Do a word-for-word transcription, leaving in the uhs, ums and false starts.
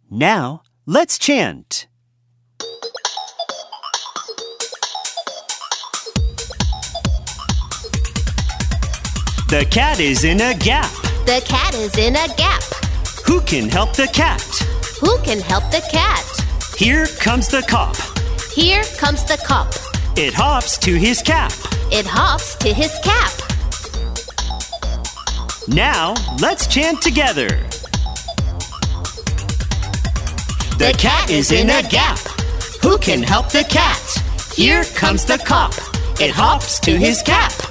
Now, let's chant. The cat is in a gap. The cat is in a gap. Who can help the cat? Who can help the cat? Here comes the cop. Here comes the cop. It hops to his cap. It hops to his cap. Now, let's chant together. The cat is in a gap. Who can help the cat? Here comes the cop. It hops to his cap.